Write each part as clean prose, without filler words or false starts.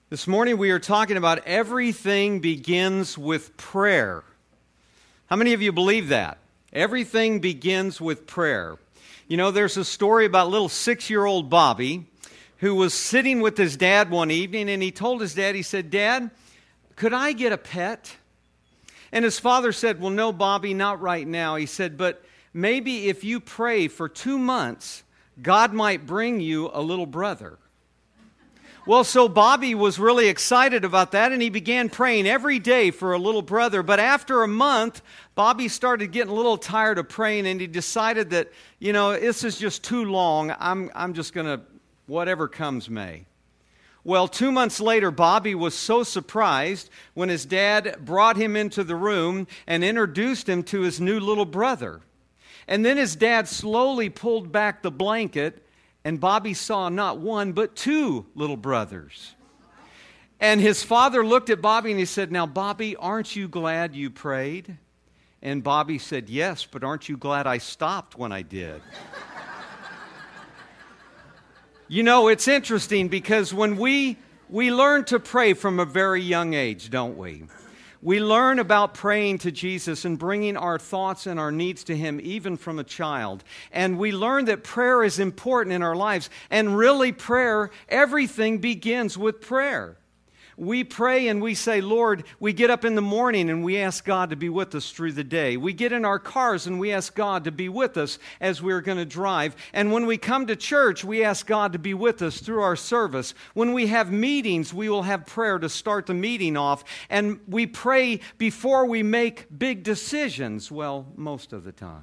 This morning we are talking about everything begins with prayer. How many of you believe that? Everything begins with prayer. You know, there's a story about little 6-year-old Bobby who was sitting with his dad one evening, and he told his dad, he said, "Dad, could I get a pet?" And his father said, "Well, no, Bobby, not right now." He said, "But maybe if you pray for 2 months, God might bring you a little brother." Well, so Bobby was really excited about that, and he began praying every day for a little brother. But after a month, Bobby started getting a little tired of praying, and he decided that, you know, this is just too long. I'm just going to, whatever comes may. Well, 2 months later, Bobby was so surprised when his dad brought him into the room and introduced him to his new little brother. And then his dad slowly pulled back the blanket, and Bobby saw not one, but 2 little brothers. And his father looked at Bobby and he said, "Now, Bobby, aren't you glad you prayed?" And Bobby said, "Yes, but aren't you glad I stopped when I did?" You know, it's interesting because when we learn to pray from a very young age, don't we? We learn about praying to Jesus and bringing our thoughts and our needs to Him even from a child. And we learn that prayer is important in our lives. And really prayer, everything begins with prayer. We pray and we say, Lord, we get up in the morning and we ask God to be with us through the day. We get in our cars and we ask God to be with us as we're going to drive. And when we come to church, we ask God to be with us through our service. When we have meetings, we will have prayer to start the meeting off. And we pray before we make big decisions, well, most of the time.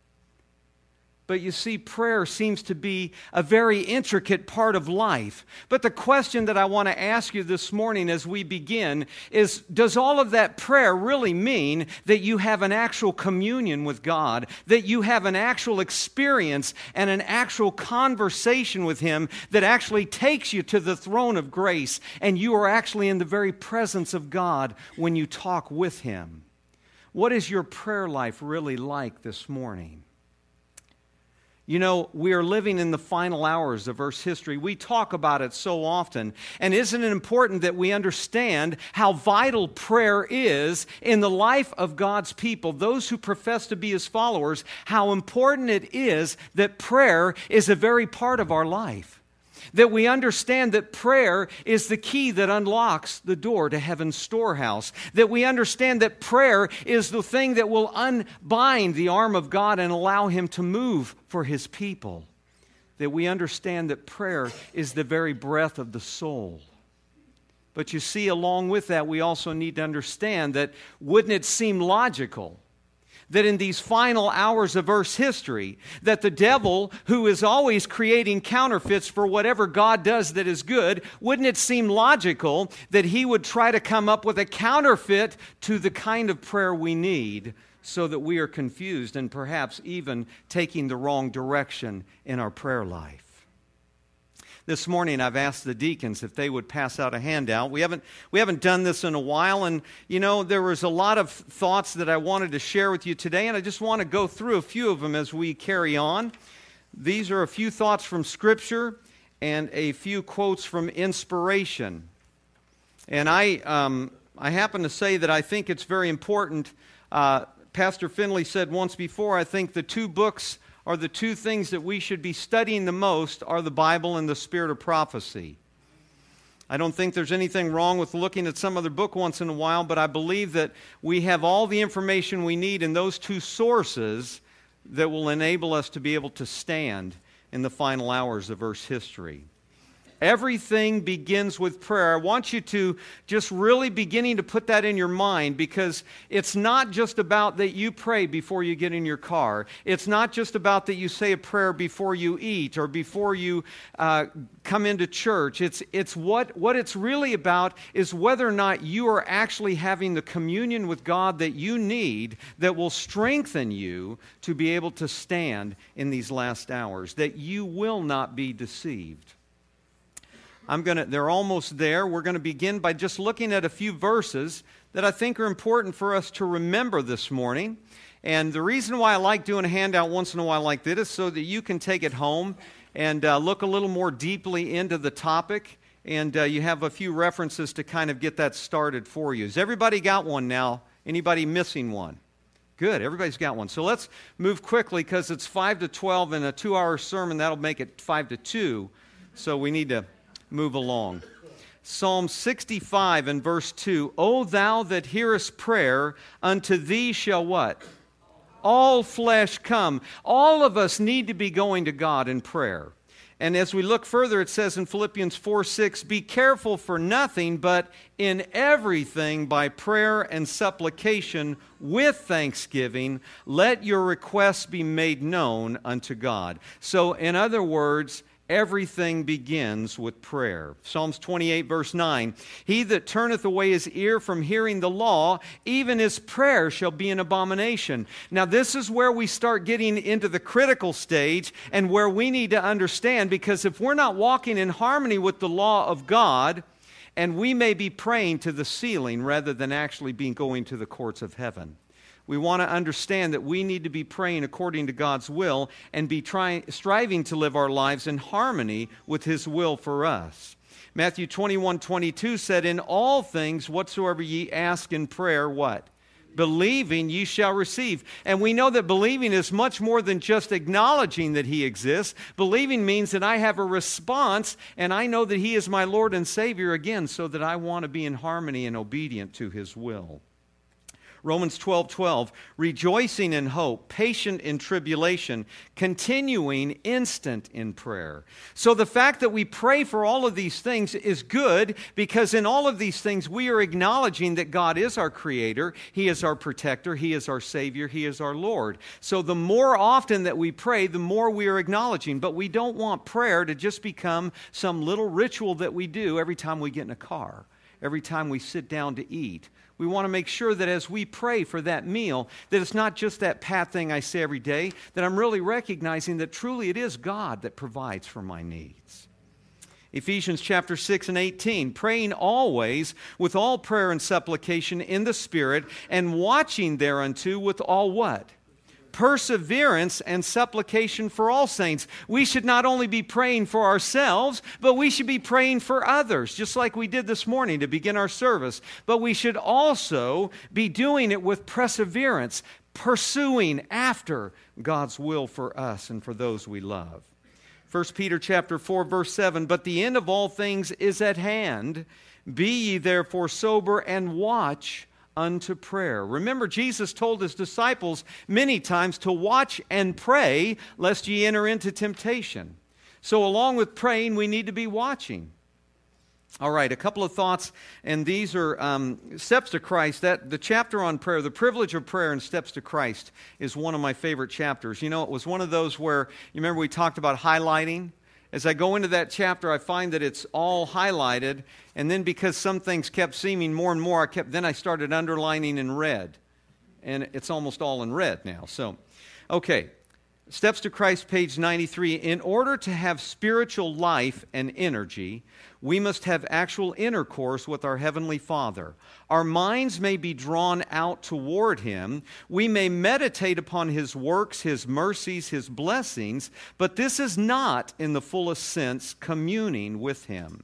But you see, prayer seems to be a very intricate part of life. But the question that I want to ask you this morning as we begin is, does all of that prayer really mean that you have an actual communion with God, that you have an actual experience and an actual conversation with Him that actually takes you to the throne of grace, and you are actually in the very presence of God when you talk with Him? What is your prayer life really like this morning? You know, we are living in the final hours of Earth's history. We talk about it so often. And isn't it important that we understand how vital prayer is in the life of God's people, those who profess to be His followers, how important it is that prayer is a very part of our life. That we understand that prayer is the key that unlocks the door to heaven's storehouse. That we understand that prayer is the thing that will unbind the arm of God and allow Him to move for His people. That we understand that prayer is the very breath of the soul. But you see, along with that, we also need to understand that wouldn't it seem logical that in these final hours of Earth's history, that the devil, who is always creating counterfeits for whatever God does that is good, wouldn't it seem logical that he would try to come up with a counterfeit to the kind of prayer we need so that we are confused and perhaps even taking the wrong direction in our prayer life? This morning, I've asked the deacons if they would pass out a handout. We haven't done this in a while, and you know, there was a lot of thoughts that I wanted to share with you today, and I just want to go through a few of them as we carry on. These are a few thoughts from Scripture and a few quotes from inspiration. And I happen to say that I think it's very important. Pastor Finley said once before, I think the 2 books are the 2 things that we should be studying the most are the Bible and the Spirit of prophecy. I don't think there's anything wrong with looking at some other book once in a while, but I believe that we have all the information we need in those 2 sources that will enable us to be able to stand in the final hours of Earth's history. Everything begins with prayer. I want you to just really beginning to put that in your mind, because it's not just about that you pray before you get in your car. It's not just about that you say a prayer before you eat or before you come into church. It's what it's really about is whether or not you are actually having the communion with God that you need, that will strengthen you to be able to stand in these last hours, that you will not be deceived. They're almost there. We're going to begin by just looking at a few verses that I think are important for us to remember this morning. And the reason why I like doing a handout once in a while like this is so that you can take it home and look a little more deeply into the topic And you have a few references to kind of get that started for you. Has everybody got one now? Anybody missing one? Good, everybody's got one. So let's move quickly because it's 5 to 12 and a 2-hour sermon. That'll make it 5 to 2. So we need to move along. Psalm 65 and verse 2. O thou that hearest prayer, unto thee shall what? All flesh come. All of us need to be going to God in prayer. And as we look further, it says in Philippians 4:6, be careful for nothing, but in everything by prayer and supplication with thanksgiving, let your requests be made known unto God. So in other words, everything begins with prayer. Psalms 28 verse 9, he that turneth away his ear from hearing the law, even his prayer shall be an abomination. Now this is where we start getting into the critical stage and where we need to understand, because if we're not walking in harmony with the law of God, and we may be praying to the ceiling rather than actually going to the courts of heaven. We want to understand that we need to be praying according to God's will and be striving to live our lives in harmony with His will for us. Matthew 21:22 said, in all things whatsoever ye ask in prayer, what? Believing ye shall receive. And we know that believing is much more than just acknowledging that He exists. Believing means that I have a response and I know that He is my Lord and Savior again, so that I want to be in harmony and obedient to His will. Romans 12:12, rejoicing in hope, patient in tribulation, continuing instant in prayer. So the fact that we pray for all of these things is good, because in all of these things we are acknowledging that God is our Creator, He is our protector, He is our Savior, He is our Lord. So the more often that we pray, the more we are acknowledging. But we don't want prayer to just become some little ritual that we do every time we get in a car, every time we sit down to eat. We want to make sure that as we pray for that meal, that it's not just that pat thing I say every day, that I'm really recognizing that truly it is God that provides for my needs. Ephesians chapter 6 and 18, praying always with all prayer and supplication in the Spirit, and watching thereunto with all what? Perseverance and supplication for all saints. We should not only be praying for ourselves, but we should be praying for others, just like we did this morning to begin our service. But we should also be doing it with perseverance, pursuing after God's will for us and for those we love. 1 Peter chapter 4, verse 7, but the end of all things is at hand. Be ye therefore sober and watch unto prayer. Remember, Jesus told His disciples many times to watch and pray, lest ye enter into temptation. So along with praying, we need to be watching. All right, a couple of thoughts, and these are Steps to Christ. The chapter on prayer, the privilege of prayer and Steps to Christ, is one of my favorite chapters. You know, it was one of those where, you remember we talked about highlighting? As I go into that chapter, I find that it's all highlighted, and then because some things kept seeming more and more, then I started underlining in red, and it's almost all in red now. So, okay, Steps to Christ, page 93. In order to have spiritual life and energy, we must have actual intercourse with our Heavenly Father. Our minds may be drawn out toward Him. We may meditate upon His works, His mercies, His blessings, but this is not, in the fullest sense, communing with Him.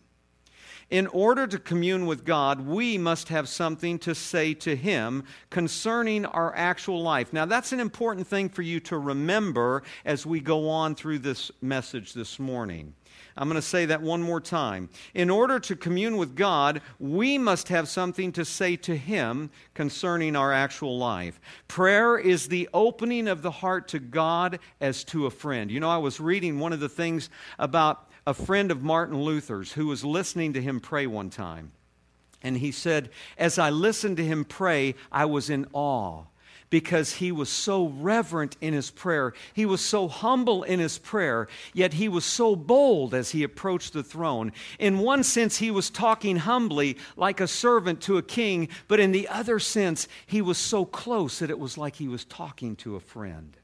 In order to commune with God, we must have something to say to Him concerning our actual life. Now, that's an important thing for you to remember as we go on through this message this morning. I'm going to say that one more time. In order to commune with God, we must have something to say to Him concerning our actual life. Prayer is the opening of the heart to God as to a friend. You know, I was reading one of the things about a friend of Martin Luther's who was listening to him pray one time. And he said, as I listened to him pray, I was in awe, because he was so reverent in his prayer. He was so humble in his prayer, yet he was so bold as he approached the throne. In one sense, he was talking humbly like a servant to a king, but in the other sense, he was so close that it was like he was talking to a friend.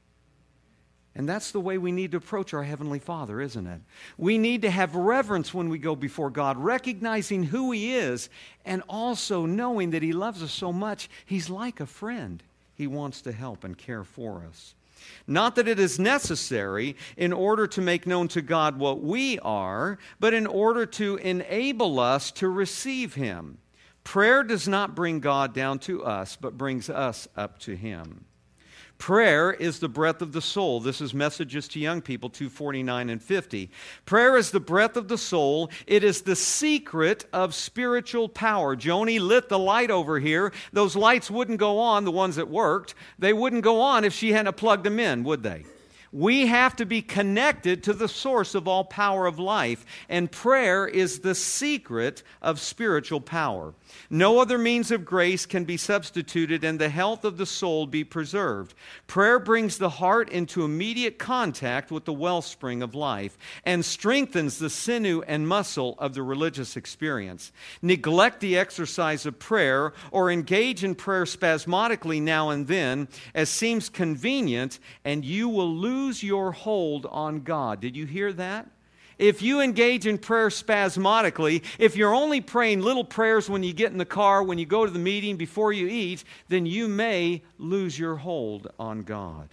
And that's the way we need to approach our Heavenly Father, isn't it? We need to have reverence when we go before God, recognizing who He is, and also knowing that He loves us so much, He's like a friend. He wants to help and care for us. Not that it is necessary in order to make known to God what we are, but in order to enable us to receive Him. Prayer does not bring God down to us, but brings us up to Him. Prayer is the breath of the soul. This is Messages to Young People 249 and 50. Prayer is the breath of the soul. It is the secret of spiritual power. Joni lit the light over here. Those lights wouldn't go on, the ones that worked. They wouldn't go on if she hadn't plugged them in, would they? We have to be connected to the source of all power of life, and prayer is the secret of spiritual power. No other means of grace can be substituted and the health of the soul be preserved. Prayer brings the heart into immediate contact with the wellspring of life and strengthens the sinew and muscle of the religious experience. Neglect the exercise of prayer or engage in prayer spasmodically now and then as seems convenient, and you will lose your hold on God. Did you hear that? If you engage in prayer spasmodically, if you're only praying little prayers when you get in the car, when you go to the meeting, before you eat, then you may lose your hold on God.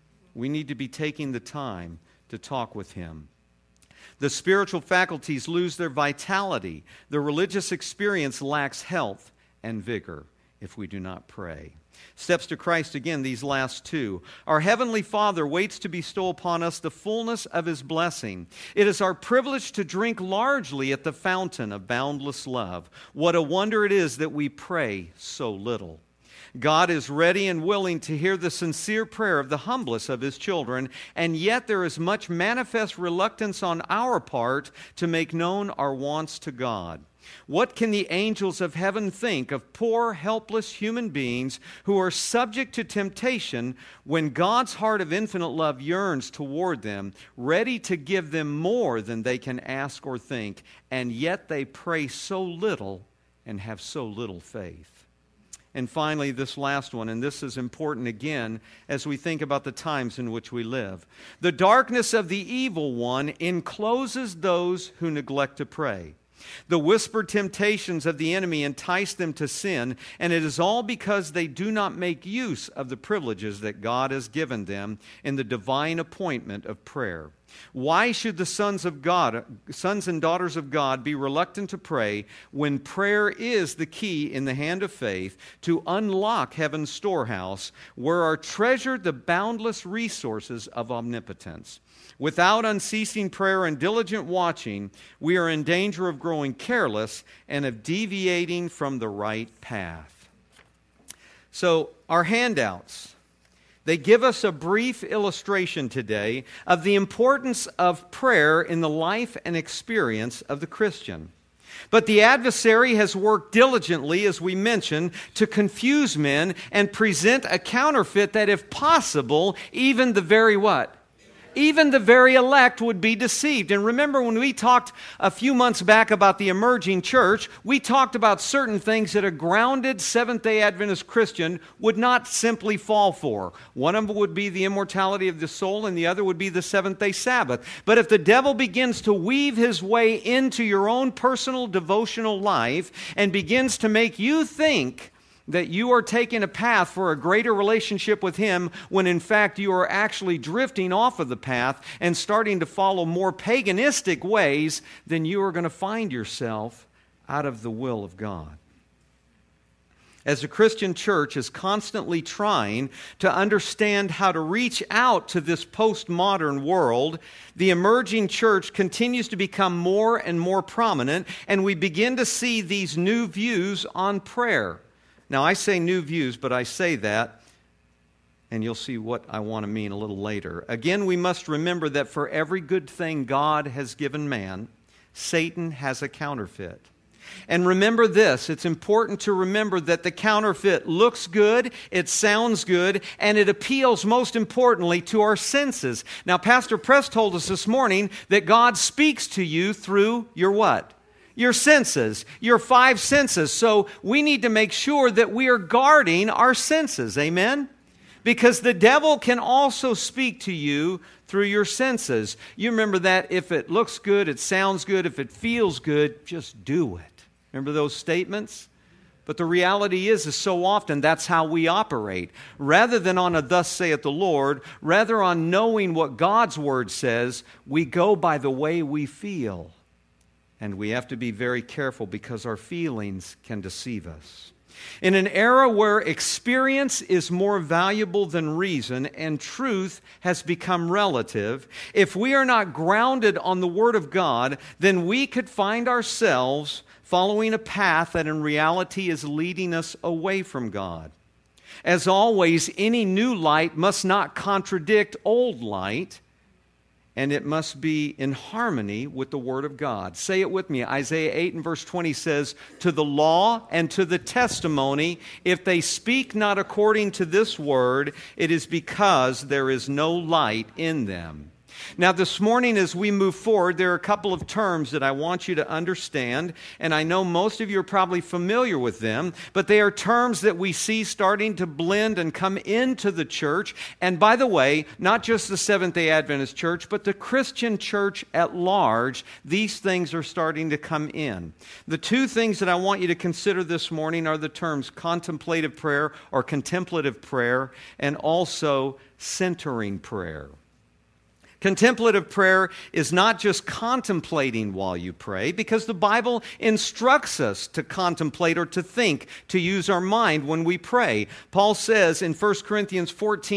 We need to be taking the time to talk with Him. The spiritual faculties lose their vitality. The religious experience lacks health and vigor if we do not pray. Steps to Christ, again, these last two. Our Heavenly Father waits to bestow upon us the fullness of His blessing. It is our privilege to drink largely at the fountain of boundless love. What a wonder it is that we pray so little. God is ready and willing to hear the sincere prayer of the humblest of His children, and yet there is much manifest reluctance on our part to make known our wants to God. What can the angels of heaven think of poor, helpless human beings who are subject to temptation when God's heart of infinite love yearns toward them, ready to give them more than they can ask or think, and yet they pray so little and have so little faith? And finally, this last one, and this is important again as we think about the times in which we live. The darkness of the evil one encloses those who neglect to pray. The whispered temptations of the enemy entice them to sin, and it is all because they do not make use of the privileges that God has given them in the divine appointment of prayer. Why should the sons and daughters of God be reluctant to pray when prayer is the key in the hand of faith to unlock heaven's storehouse, where are treasured the boundless resources of omnipotence? Without unceasing prayer and diligent watching, we are in danger of growing careless and of deviating from the right path. So, our handouts, they give us a brief illustration today of the importance of prayer in the life and experience of the Christian. But the adversary has worked diligently, as we mentioned, to confuse men and present a counterfeit that, if possible, even the very what? Even the very elect would be deceived. And remember, when we talked a few months back about the emerging church, we talked about certain things that a grounded Seventh-day Adventist Christian would not simply fall for. One of them would be the immortality of the soul, and the other would be the seventh-day Sabbath. But if the devil begins to weave his way into your own personal devotional life and begins to make you think that you are taking a path for a greater relationship with Him, when in fact you are actually drifting off of the path and starting to follow more paganistic ways, then you are going to find yourself out of the will of God. As the Christian church is constantly trying to understand how to reach out to this postmodern world, the emerging church continues to become more and more prominent, and we begin to see these new views on prayer. Now, I say new views, but I say that, and you'll see what I want to mean a little later. Again, we must remember that for every good thing God has given man, Satan has a counterfeit. And remember this, it's important to remember that the counterfeit looks good, it sounds good, and it appeals most importantly to our senses. Now, Pastor Press told us this morning that God speaks to you through your what? Your senses, your five senses. So we need to make sure that we are guarding our senses. Amen? Because the devil can also speak to you through your senses. You remember that if it looks good, it sounds good, if it feels good, just do it. Remember those statements? But the reality is so often that's how we operate. Rather than on a thus saith the Lord, rather on knowing what God's Word says, we go by the way we feel. And we have to be very careful because our feelings can deceive us. In an era where experience is more valuable than reason and truth has become relative, if we are not grounded on the Word of God, then we could find ourselves following a path that in reality is leading us away from God. As always, any new light must not contradict old light, and it must be in harmony with the Word of God. Say it with me. Isaiah 8 and verse 20 says, "To the law and to the testimony, if they speak not according to this word, it is because there is no light in them." Now, this morning as we move forward, there are a couple of terms that I want you to understand, and I know most of you are probably familiar with them, but they are terms that we see starting to blend and come into the church. And by the way, not just the Seventh-day Adventist church, but the Christian church at large, these things are starting to come in. The two things that I want you to consider this morning are the terms contemplative prayer or contemplative prayer, and also centering prayer. Contemplative prayer is not just contemplating while you pray, because the Bible instructs us to contemplate or to think, to use our mind when we pray. Paul says in 1 Corinthians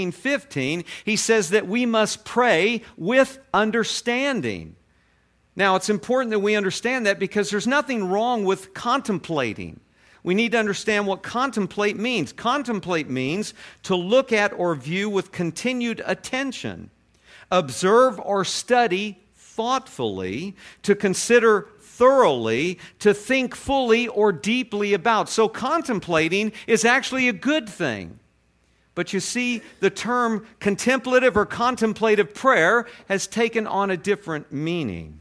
14:15, he says that we must pray with understanding. Now, it's important that we understand that because there's nothing wrong with contemplating. We need to understand what contemplate means. Contemplate means to look at or view with continued attention. Observe or study thoughtfully, to consider thoroughly, to think fully or deeply about. So contemplating is actually a good thing. But you see, the term contemplative or contemplative prayer has taken on a different meaning.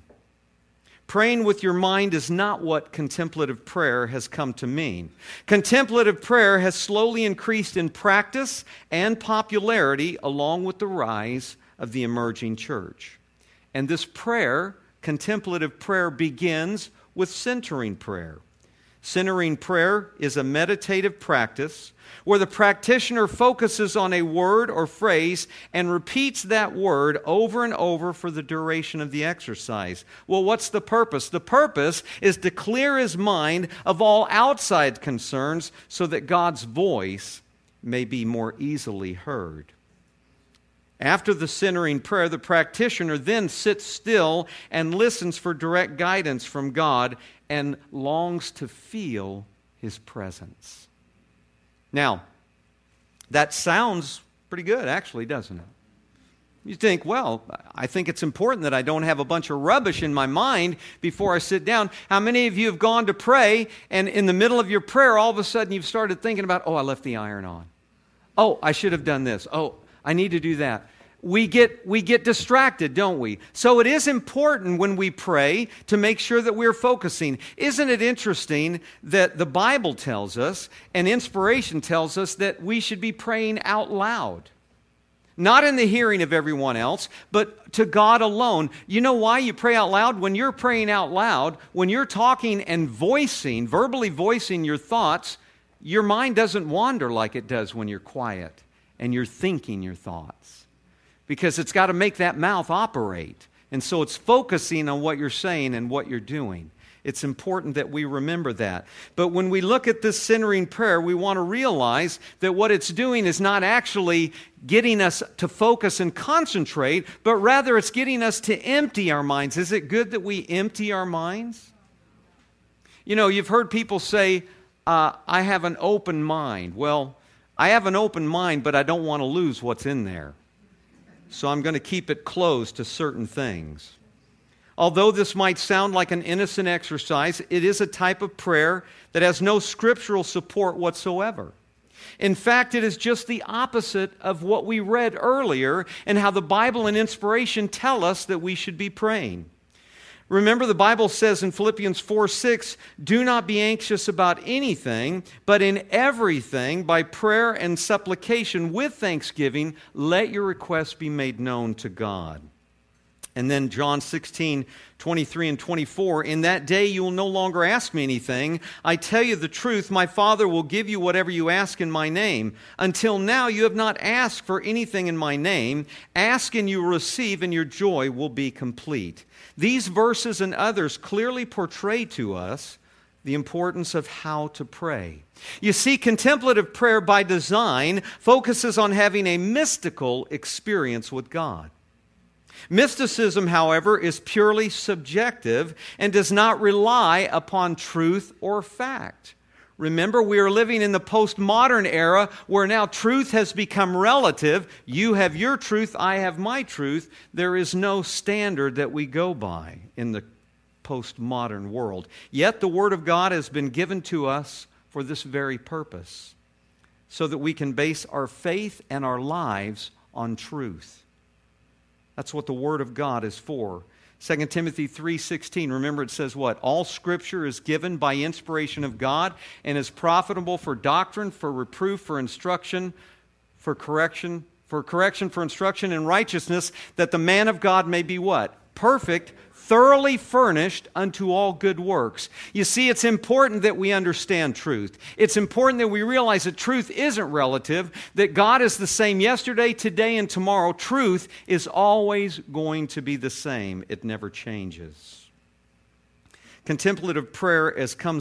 Praying with your mind is not what contemplative prayer has come to mean. Contemplative prayer has slowly increased in practice and popularity along with the rise of the emerging church. And this prayer, contemplative prayer, begins with centering prayer. Centering prayer is a meditative practice where the practitioner focuses on a word or phrase and repeats that word over and over for the duration of the exercise. Well, what's the purpose? The purpose is to clear his mind of all outside concerns so that God's voice may be more easily heard. After the centering prayer, the practitioner then sits still and listens for direct guidance from God and longs to feel His presence. Now, that sounds pretty good, actually, doesn't it? You think, well, I think it's important that I don't have a bunch of rubbish in my mind before I sit down. How many of you have gone to pray, and in the middle of your prayer, all of a sudden you've started thinking about, oh, I left the iron on. Oh, I should have done this. Oh, I need to do that. We get distracted, don't we? So it is important when we pray to make sure that we're focusing. Isn't it interesting that the Bible tells us, and inspiration tells us, that we should be praying out loud? Not in the hearing of everyone else, but to God alone. You know why you pray out loud? When you're praying out loud, when you're talking and verbally voicing your thoughts, your mind doesn't wander like it does when you're quiet and you're thinking your thoughts. Because it's got to make that mouth operate. And so it's focusing on what you're saying and what you're doing. It's important that we remember that. But when we look at this centering prayer, we want to realize that what it's doing is not actually getting us to focus and concentrate, but rather it's getting us to empty our minds. Is it good that we empty our minds? You know, you've heard people say, I have an open mind. Well, I have an open mind, but I don't want to lose what's in there. So I'm going to keep it closed to certain things. Although this might sound like an innocent exercise, it is a type of prayer that has no scriptural support whatsoever. In fact, it is just the opposite of what we read earlier and how the Bible and inspiration tell us that we should be praying. Remember, the Bible says in Philippians 4:6, do not be anxious about anything, but in everything, by prayer and supplication with thanksgiving, let your requests be made known to God. And then John 16, 23 and 24, in that day you will no longer ask me anything. I tell you the truth, my Father will give you whatever you ask in my name. Until now you have not asked for anything in my name. Ask and you will receive, and your joy will be complete. These verses and others clearly portray to us the importance of how to pray. You see, contemplative prayer by design focuses on having a mystical experience with God. Mysticism, however, is purely subjective and does not rely upon truth or fact. Remember, we are living in the postmodern era where now truth has become relative. You have your truth, I have my truth. There is no standard that we go by in the postmodern world. Yet the Word of God has been given to us for this very purpose, so that we can base our faith and our lives on truth. That's what the Word of God is for. 2 Timothy 3:16, remember it says what? All Scripture is given by inspiration of God and is profitable for doctrine, for reproof, for instruction, for correction, for instruction in righteousness, that the man of God may be what? Perfect, thoroughly furnished unto all good works. You see, it's important that we understand truth. It's important that we realize that truth isn't relative, that God is the same yesterday, today, and tomorrow. Truth is always going to be the same. It never changes. Contemplative prayer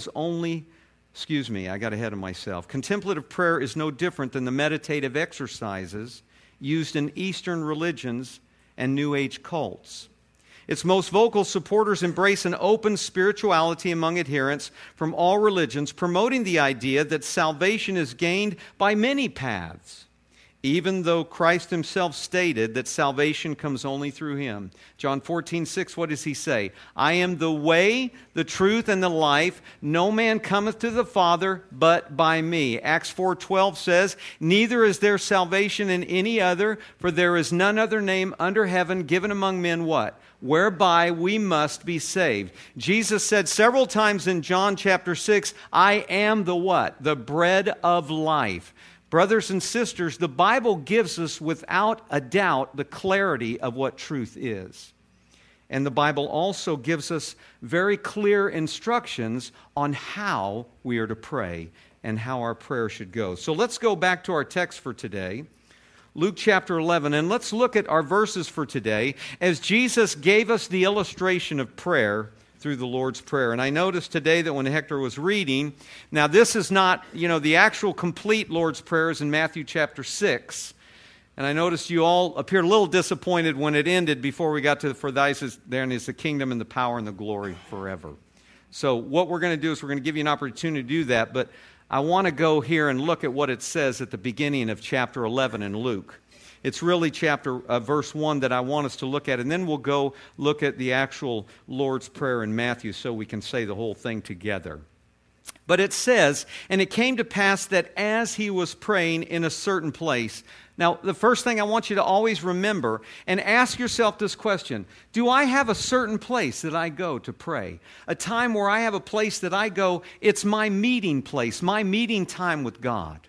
I got ahead of myself. Contemplative prayer is no different than the meditative exercises used in Eastern religions and New Age cults. Its most vocal supporters embrace an open spirituality among adherents from all religions, promoting the idea that salvation is gained by many paths, even though Christ himself stated that salvation comes only through him. John 14:6, what does he say? I am the way, the truth, and the life. No man cometh to the Father but by me. Acts 4:12 says, neither is there salvation in any other, for there is none other name under heaven given among men, what? Whereby we must be saved. Jesus said several times in John chapter 6, I am the what? The bread of life. Brothers and sisters, the Bible gives us without a doubt the clarity of what truth is. And the Bible also gives us very clear instructions on how we are to pray and how our prayer should go. So let's go back to our text for today, Luke chapter 11, and let's look at our verses for today as Jesus gave us the illustration of prayer through the Lord's Prayer. And I noticed today that when Hector was reading, now this is not, the actual complete Lord's Prayer is in Matthew chapter 6. And I noticed you all appeared a little disappointed when it ended before we got to, for thine is the kingdom and the power and the glory forever. So what we're going to do is we're going to give you an opportunity to do that, but I want to go here and look at what it says at the beginning of chapter 11 in Luke. It's really verse 1 that I want us to look at, and then we'll go look at the actual Lord's Prayer in Matthew so we can say the whole thing together. But it says, and it came to pass that as he was praying in a certain place. Now, the first thing I want you to always remember and ask yourself this question: do I have a certain place that I go to pray? A time where I have a place that I go, it's my meeting place, my meeting time with God.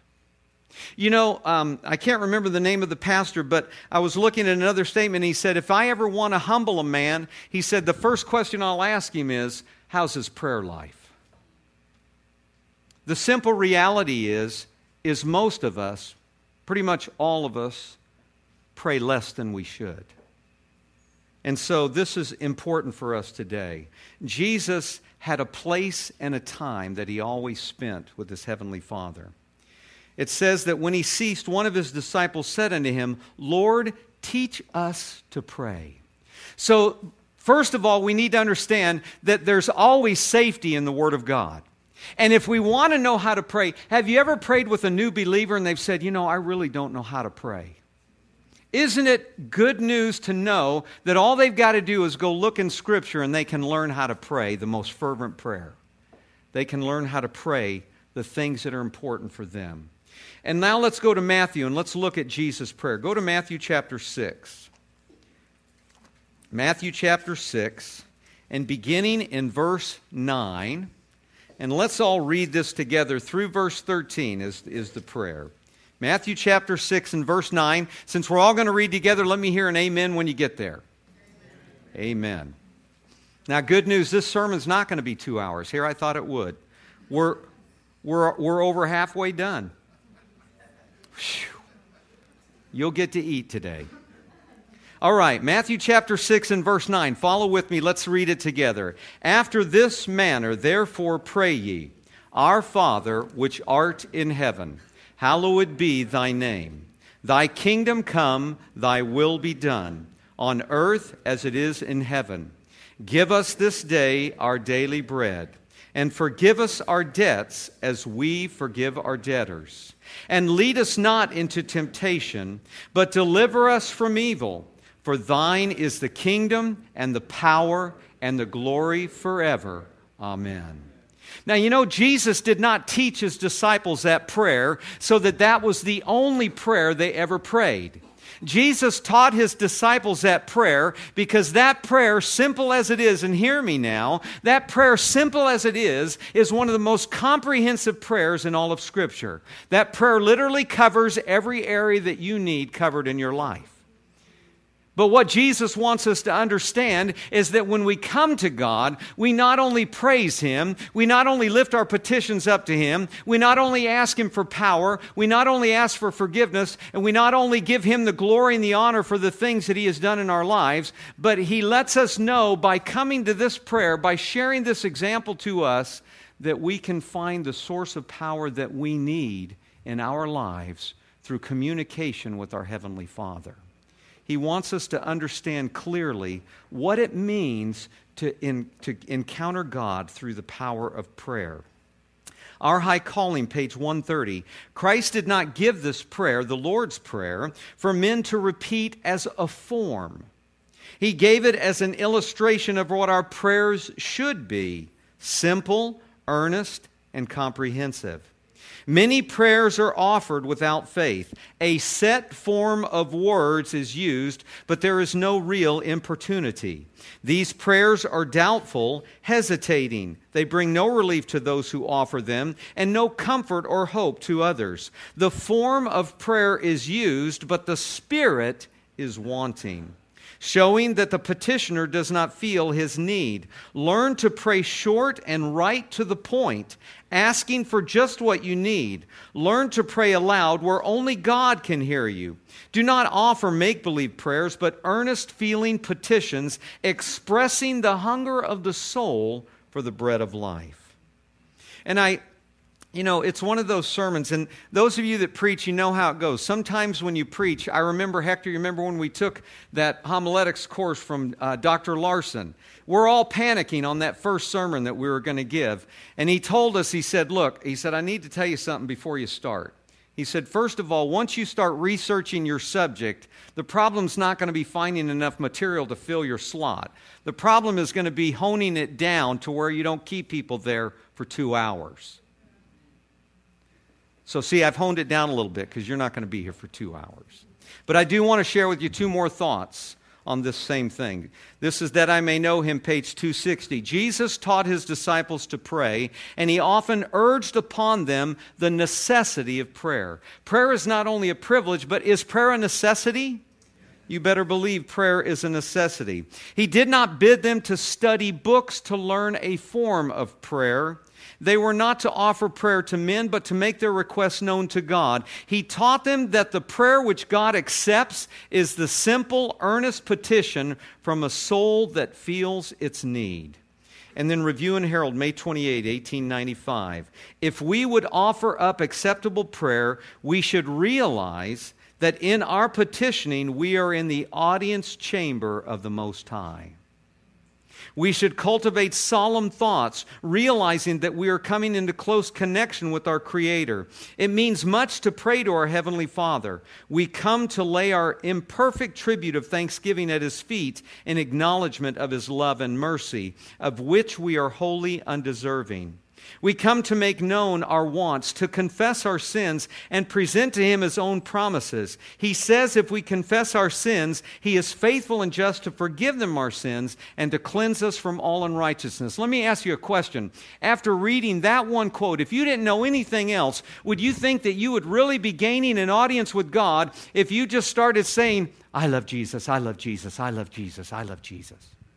I can't remember the name of the pastor, but I was looking at another statement. He said, if I ever want to humble a man, he said, the first question I'll ask him is, how's his prayer life? The simple reality is most of us, pretty much all of us, pray less than we should. And so this is important for us today. Jesus had a place and a time that he always spent with his heavenly Father. It says that when he ceased, one of his disciples said unto him, Lord, teach us to pray. So, first of all, we need to understand that there's always safety in the Word of God. And if we want to know how to pray, have you ever prayed with a new believer and they've said, I really don't know how to pray? Isn't it good news to know that all they've got to do is go look in Scripture and they can learn how to pray the most fervent prayer? They can learn how to pray the things that are important for them. And now let's go to Matthew and let's look at Jesus' prayer. Go to Matthew chapter 6. Matthew chapter 6, and beginning in verse 9. And let's all read this together through verse 13 is the prayer. Matthew chapter 6 and verse 9. Since we're all going to read together, let me hear an amen when you get there. Amen. Now, good news, this sermon's not going to be 2 hours. Here, I thought it would. We're over halfway done. Whew. You'll get to eat today. All right, Matthew chapter 6 and verse 9. Follow with me. Let's read it together. After this manner, therefore, pray ye, Our Father, which art in heaven, hallowed be thy name. Thy kingdom come, thy will be done, on earth as it is in heaven. Give us this day our daily bread, and forgive us our debts as we forgive our debtors. And lead us not into temptation, but deliver us from evil. For thine is the kingdom and the power and the glory forever. Amen. Now, you know, Jesus did not teach his disciples that prayer so that was the only prayer they ever prayed. Jesus taught his disciples that prayer because that prayer, simple as it is, and hear me now, that prayer, simple as it is one of the most comprehensive prayers in all of Scripture. That prayer literally covers every area that you need covered in your life. But what Jesus wants us to understand is that when we come to God, we not only praise Him, we not only lift our petitions up to Him, we not only ask Him for power, we not only ask for forgiveness, and we not only give Him the glory and the honor for the things that He has done in our lives, but He lets us know by coming to this prayer, by sharing this example to us, that we can find the source of power that we need in our lives through communication with our Heavenly Father. He wants us to understand clearly what it means to encounter God through the power of prayer. Our High Calling, page 130. Christ did not give this prayer, the Lord's Prayer, for men to repeat as a form. He gave it as an illustration of what our prayers should be: simple, earnest, and comprehensive. Many prayers are offered without faith. A set form of words is used, but there is no real importunity. These prayers are doubtful, hesitating. They bring no relief to those who offer them, and no comfort or hope to others. The form of prayer is used, but the spirit is wanting, showing that the petitioner does not feel his need. Learn to pray short and right to the point, asking for just what you need. Learn to pray aloud where only God can hear you. Do not offer make-believe prayers, but earnest feeling petitions, expressing the hunger of the soul for the bread of life. And it's one of those sermons, and those of you that preach, you know how it goes. Sometimes when you preach, I remember, Hector, you remember when we took that homiletics course from Dr. Larson? We're all panicking on that first sermon that we were going to give. And he told us, he said, I need to tell you something before you start. He said, first of all, once you start researching your subject, the problem's not going to be finding enough material to fill your slot. The problem is going to be honing it down to where you don't keep people there for 2 hours. So see, I've honed it down a little bit because you're not going to be here for 2 hours. But I do want to share with you 2 more thoughts on this same thing. This is That I May Know Him, page 260. Jesus taught His disciples to pray, and He often urged upon them the necessity of prayer. Prayer is not only a privilege, but is prayer a necessity? You better believe prayer is a necessity. He did not bid them to study books to learn a form of prayer. They were not to offer prayer to men, but to make their requests known to God. He taught them that the prayer which God accepts is the simple, earnest petition from a soul that feels its need. And then Review and Herald, May 28, 1895. If we would offer up acceptable prayer, we should realize that in our petitioning, we are in the audience chamber of the Most High. We should cultivate solemn thoughts, realizing that we are coming into close connection with our Creator. It means much to pray to our Heavenly Father. We come to lay our imperfect tribute of thanksgiving at His feet in acknowledgement of His love and mercy, of which we are wholly undeserving. We come to make known our wants, to confess our sins, and present to Him His own promises. He says if we confess our sins, He is faithful and just to forgive them our sins and to cleanse us from all unrighteousness. Let me ask you a question. After reading that one quote, if you didn't know anything else, would you think that you would really be gaining an audience with God if you just started saying, I love Jesus, I love Jesus, I love Jesus, I love Jesus?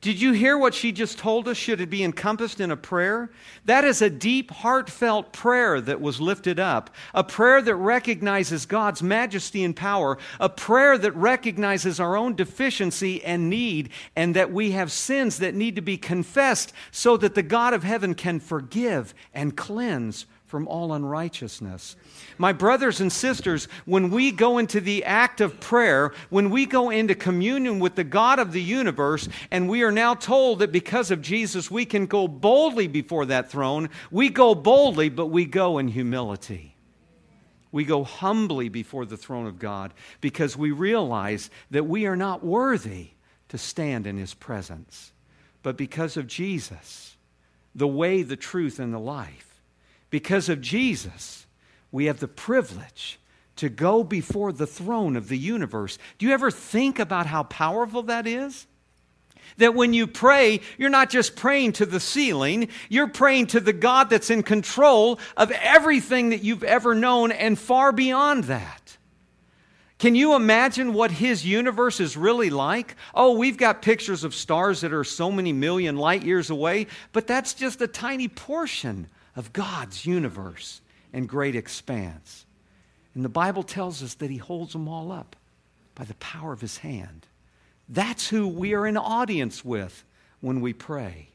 Did you hear what she just told us should it be encompassed in a prayer? That is a deep, heartfelt prayer that was lifted up. A prayer that recognizes God's majesty and power. A prayer that recognizes our own deficiency and need, and that we have sins that need to be confessed so that the God of heaven can forgive and cleanse from all unrighteousness. My brothers and sisters, when we go into the act of prayer, when we go into communion with the God of the universe, and we are now told that because of Jesus we can go boldly before that throne, we go boldly, but we go in humility. We go humbly before the throne of God because we realize that we are not worthy to stand in His presence. But because of Jesus, the way, the truth, and the life, because of Jesus, we have the privilege to go before the throne of the universe. Do you ever think about how powerful that is? That when you pray, you're not just praying to the ceiling, you're praying to the God that's in control of everything that you've ever known and far beyond that. Can you imagine what His universe is really like? Oh, we've got pictures of stars that are so many million light years away, but that's just a tiny portion of God's universe and great expanse. And the Bible tells us that He holds them all up by the power of His hand. That's who we are in audience with when we pray.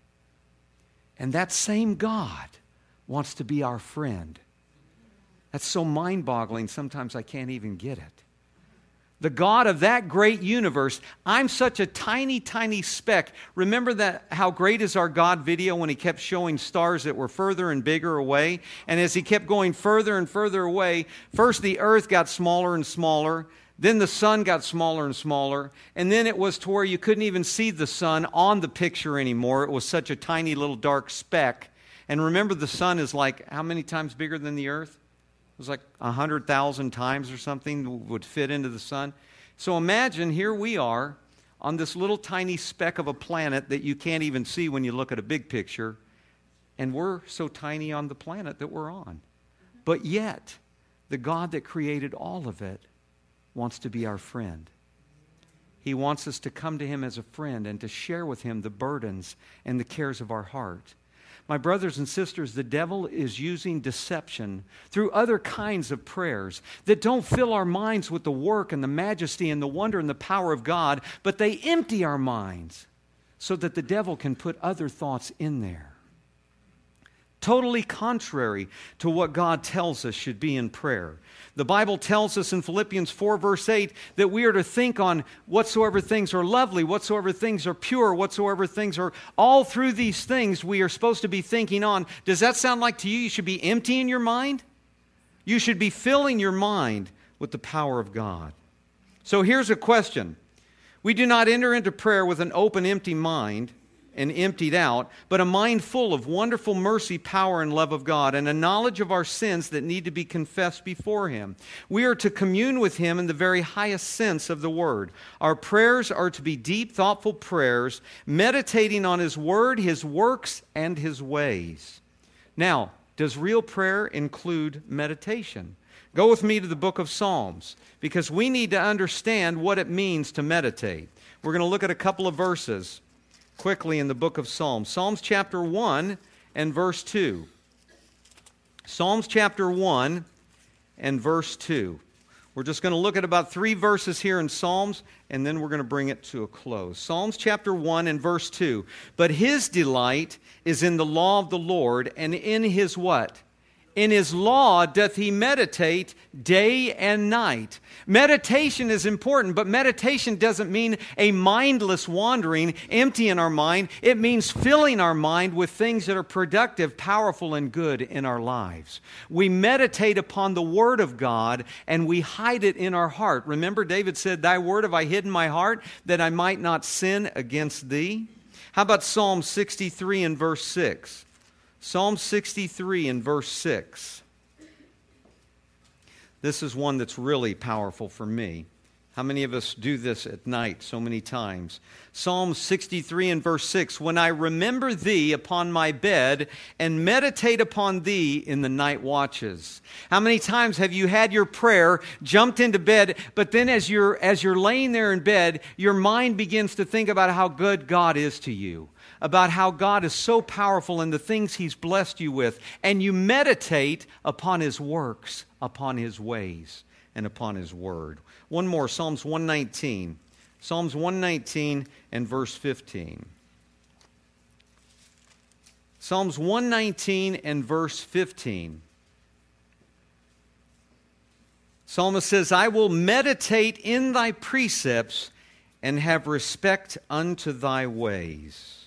And that same God wants to be our friend. That's so mind-boggling, sometimes I can't even get it. The God of that great universe, I'm such a tiny, tiny speck. Remember that How Great Is Our God video when He kept showing stars that were further and bigger away? And as He kept going further and further away, first the earth got smaller and smaller, then the sun got smaller and smaller, and then it was to where you couldn't even see the sun on the picture anymore. It was such a tiny little dark speck. And remember, the sun is like how many times bigger than the earth? It was like 100,000 times or something would fit into the sun. So imagine here we are on this little tiny speck of a planet that you can't even see when you look at a big picture. And we're so tiny on the planet that we're on. But yet, the God that created all of it wants to be our friend. He wants us to come to Him as a friend and to share with Him the burdens and the cares of our heart. My brothers and sisters, the devil is using deception through other kinds of prayers that don't fill our minds with the work and the majesty and the wonder and the power of God, but they empty our minds so that the devil can put other thoughts in there. Totally contrary to what God tells us should be in prayer. The Bible tells us in Philippians 4 verse 8 that we are to think on whatsoever things are lovely, whatsoever things are pure, whatsoever things are, all through these things we are supposed to be thinking on. Does that sound like to you you should be emptying your mind? You should be filling your mind with the power of God. So here's a question. We do not enter into prayer with an open, empty mind and emptied out, but a mind full of wonderful mercy, power, and love of God, and a knowledge of our sins that need to be confessed before Him. We are to commune with Him in the very highest sense of the word. Our prayers are to be deep, thoughtful prayers, meditating on His word, His works, and His ways. Now, does real prayer include meditation? Go with me to the book of Psalms, because we need to understand what it means to meditate. We're going to look at a couple of verses quickly in the book of Psalms. Psalms chapter 1 and verse 2. Psalms chapter 1 and verse 2. We're just going to look at about 3 verses here in Psalms, and then we're going to bring it to a close. Psalms chapter 1 and verse 2. But His delight is in the law of the Lord, and in His what? In His law doth he meditate day and night. Meditation is important, but meditation doesn't mean a mindless wandering, empty in our mind. It means filling our mind with things that are productive, powerful, and good in our lives. We meditate upon the Word of God, and we hide it in our heart. Remember, David said, "Thy word have I hid in my heart, that I might not sin against Thee." How about Psalm 63 and verse 6? Psalm 63 and verse 6. This is one that's really powerful for me. How many of us do this at night so many times? Psalm 63 and verse 6, when I remember thee upon my bed and meditate upon thee in the night watches. How many times have you had your prayer, jumped into bed, but then as you're laying there in bed, your mind begins to think about how good God is to you, about how God is so powerful in the things He's blessed you with, and you meditate upon His works, upon His ways, and upon His word. One more, Psalms 119. Psalms 119 and verse 15. Psalms 119 and verse 15. Psalmist says, I will meditate in thy precepts and have respect unto thy ways.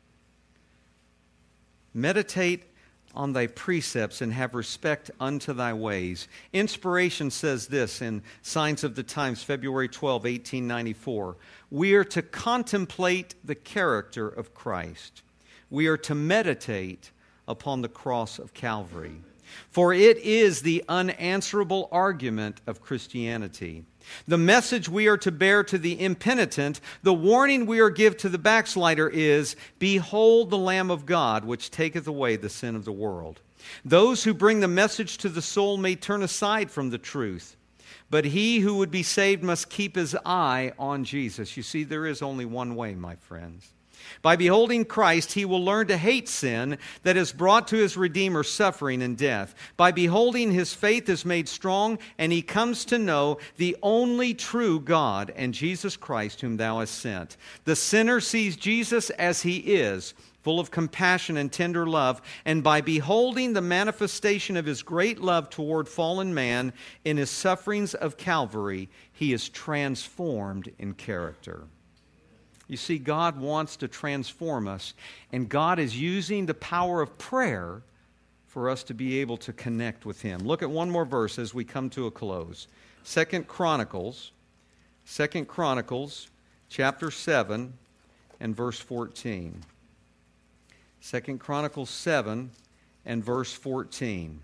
Meditate on thy precepts and have respect unto thy ways. Inspiration says this in Signs of the Times, February 12, 1894. We are to contemplate the character of Christ. We are to meditate upon the cross of Calvary. For it is the unanswerable argument of Christianity. The message we are to bear to the impenitent, the warning we are give to the backslider is, behold the Lamb of God, which taketh away the sin of the world. Those who bring the message to the soul may turn aside from the truth, but he who would be saved must keep his eye on Jesus. You see, there is only one way, my friends. By beholding Christ, he will learn to hate sin that has brought to his Redeemer suffering and death. By beholding, his faith is made strong, and he comes to know the only true God and Jesus Christ whom thou hast sent. The sinner sees Jesus as he is, full of compassion and tender love, and by beholding the manifestation of his great love toward fallen man in his sufferings of Calvary, he is transformed in character. You see, God wants to transform us, and God is using the power of prayer for us to be able to connect with Him. Look at one more verse as we come to a close. 2 Chronicles chapter 7 and verse 14. 2 Chronicles 7 and verse 14.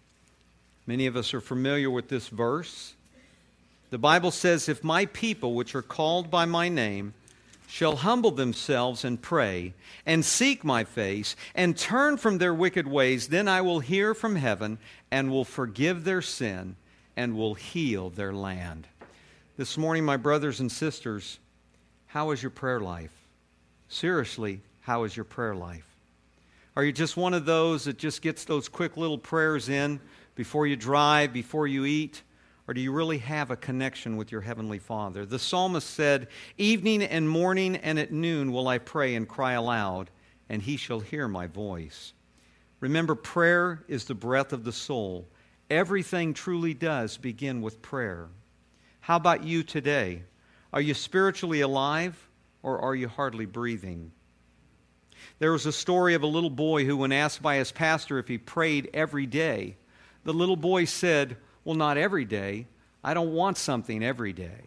Many of us are familiar with this verse. The Bible says, if my people, which are called by my name, shall humble themselves and pray, and seek my face, and turn from their wicked ways, then I will hear from heaven, and will forgive their sin, and will heal their land. This morning, my brothers and sisters, how is your prayer life? Seriously, how is your prayer life? Are you just one of those that just gets those quick little prayers in before you drive, before you eat? Or do you really have a connection with your Heavenly Father? The psalmist said, evening and morning and at noon will I pray and cry aloud, and He shall hear my voice. Remember, prayer is the breath of the soul. Everything truly does begin with prayer. How about you today? Are you spiritually alive, or are you hardly breathing? There was a story of a little boy who, when asked by his pastor if he prayed every day, the little boy said, well, not every day. I don't want something every day.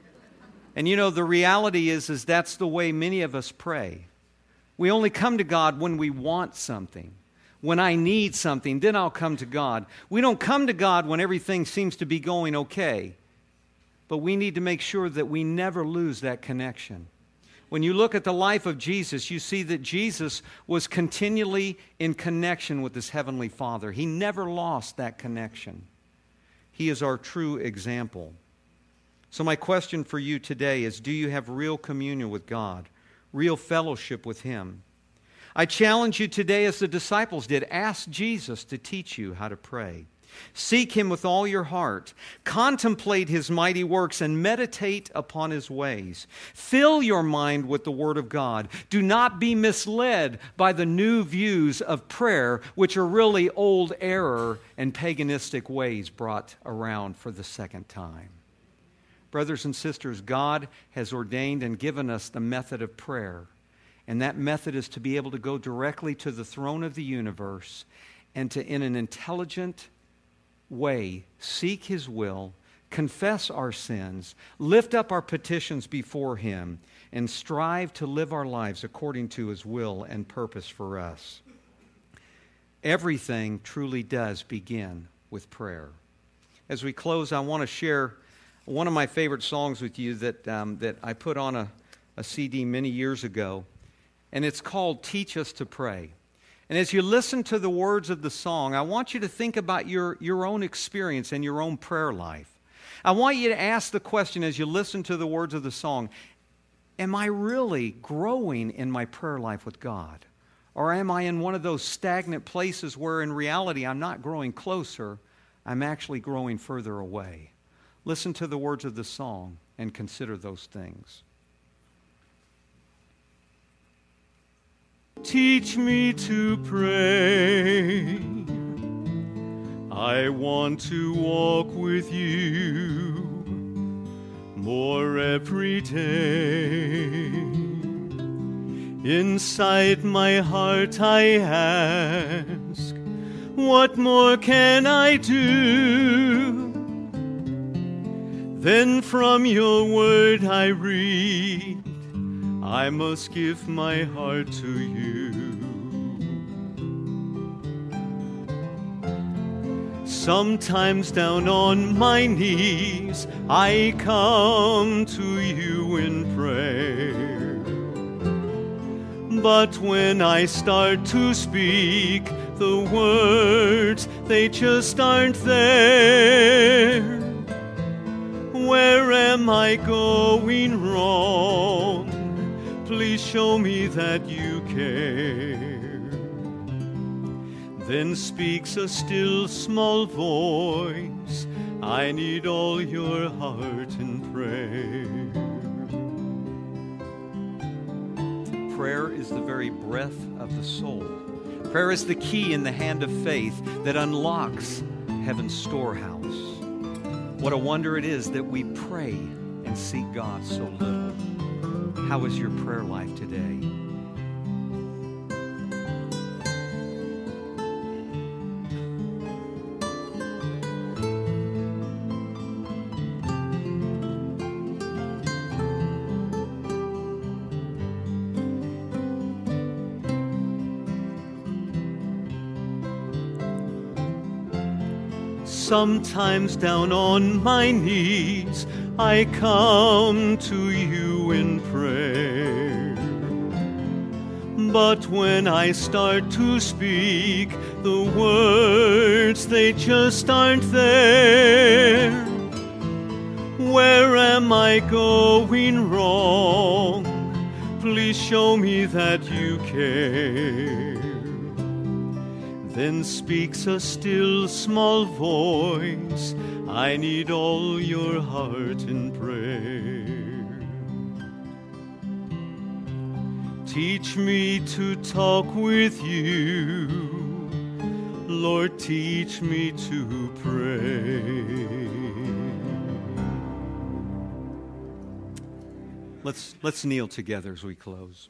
And you know, the reality is that's the way many of us pray. We only come to God when we want something. When I need something, then I'll come to God. We don't come to God when everything seems to be going okay. But we need to make sure that we never lose that connection. When you look at the life of Jesus, you see that Jesus was continually in connection with His Heavenly Father. He never lost that connection. He is our true example. So my question for you today is, do you have real communion with God, real fellowship with Him? I challenge you today, as the disciples did, ask Jesus to teach you how to pray. Seek Him with all your heart. Contemplate His mighty works and meditate upon His ways. Fill your mind with the Word of God. Do not be misled by the new views of prayer, which are really old error and paganistic ways brought around for the second time. Brothers and sisters, God has ordained and given us the method of prayer. And that method is to be able to go directly to the throne of the universe and to, in an intelligent way, seek His will, confess our sins, lift up our petitions before Him, and strive to live our lives according to His will and purpose for us. Everything truly does begin with prayer. As we close, I want to share one of my favorite songs with you that I put on a CD many years ago, and it's called Teach Us to Pray. And as you listen to the words of the song, I want you to think about your own experience and your own prayer life. I want you to ask the question as you listen to the words of the song, am I really growing in my prayer life with God? Or am I in one of those stagnant places where in reality I'm not growing closer, I'm actually growing further away? Listen to the words of the song and consider those things. Teach me to pray. I want to walk with you more every day. Inside my heart I ask, what more can I do? Then from your word I read, I must give my heart to you. Sometimes down on my knees I come to you in prayer. But when I start to speak, the words, they just aren't there. Where am I going wrong? Please show me that you care. Then speaks a still small voice, I need all your heart and prayer. Prayer is the very breath of the soul. Prayer is the key in the hand of faith that unlocks heaven's storehouse. What a wonder it is that we pray and seek God so little. How is your prayer life today? Sometimes down on my knees I come to you in prayer. But when I start to speak, the words, they just aren't there. Where am I going wrong? Please show me that you care. Then speaks a still small voice, I need all your heart and prayer. Teach me to talk with you, Lord, teach me to pray. Let's kneel together as we close.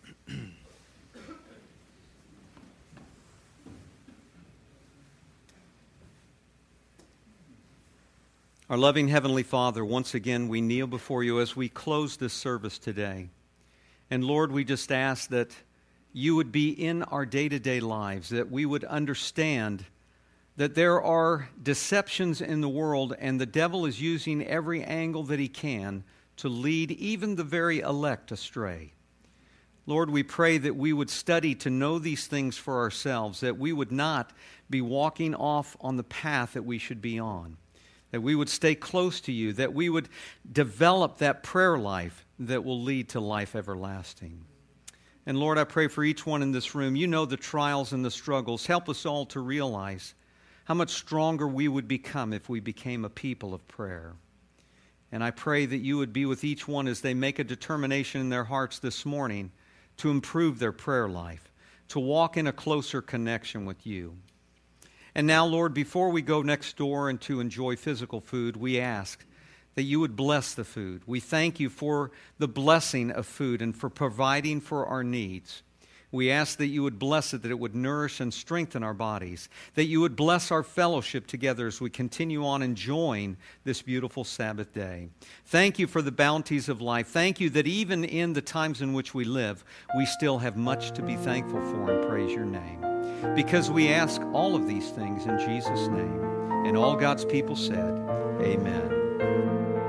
Our loving Heavenly Father, once again we kneel before you as we close this service today. And Lord, we just ask that you would be in our day-to-day lives, that we would understand that there are deceptions in the world and the devil is using every angle that he can to lead even the very elect astray. Lord, we pray that we would study to know these things for ourselves, that we would not be walking off on the path that we should be on. That we would stay close to you, that we would develop that prayer life that will lead to life everlasting. And Lord, I pray for each one in this room. You know the trials and the struggles. Help us all to realize how much stronger we would become if we became a people of prayer. And I pray that you would be with each one as they make a determination in their hearts this morning to improve their prayer life, to walk in a closer connection with you. And now, Lord, before we go next door and to enjoy physical food, we ask that you would bless the food. We thank you for the blessing of food and for providing for our needs. We ask that you would bless it, that it would nourish and strengthen our bodies, that you would bless our fellowship together as we continue on enjoying this beautiful Sabbath day. Thank you for the bounties of life. Thank you that even in the times in which we live, we still have much to be thankful for and praise your name. Because we ask all of these things in Jesus' name. And all God's people said, amen.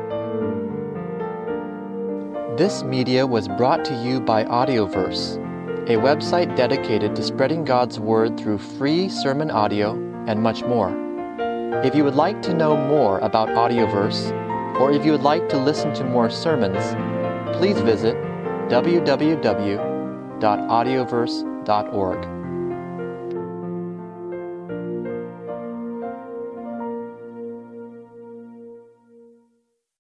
This media was brought to you by Audioverse, a website dedicated to spreading God's Word through free sermon audio and much more. If you would like to know more about Audioverse, or if you would like to listen to more sermons, please visit www.audioverse.org.